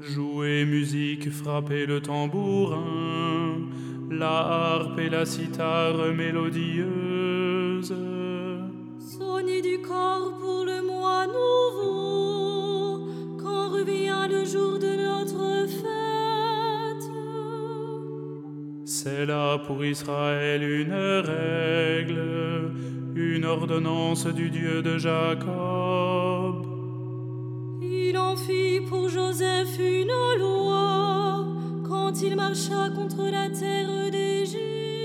Jouez musique, frappez le tambourin, la harpe et la cithare mélodieuse. Sonnez du corps pour le mois nouveau, quand revient le jour de notre fête. C'est là pour Israël une règle, une ordonnance du Dieu de Jacob. Il en fit pour Joseph une loi, quand il marcha contre la terre d'Égypte.